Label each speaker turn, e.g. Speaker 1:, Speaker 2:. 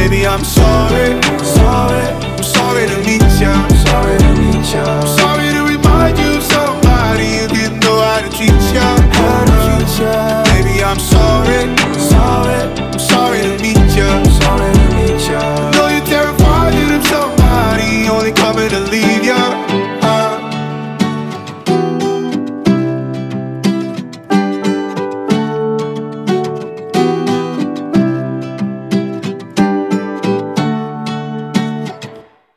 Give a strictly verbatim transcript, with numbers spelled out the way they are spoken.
Speaker 1: baby, I'm sorry, sorry. I'm sorry to meet ya. Sorry to meet ya. Sorry to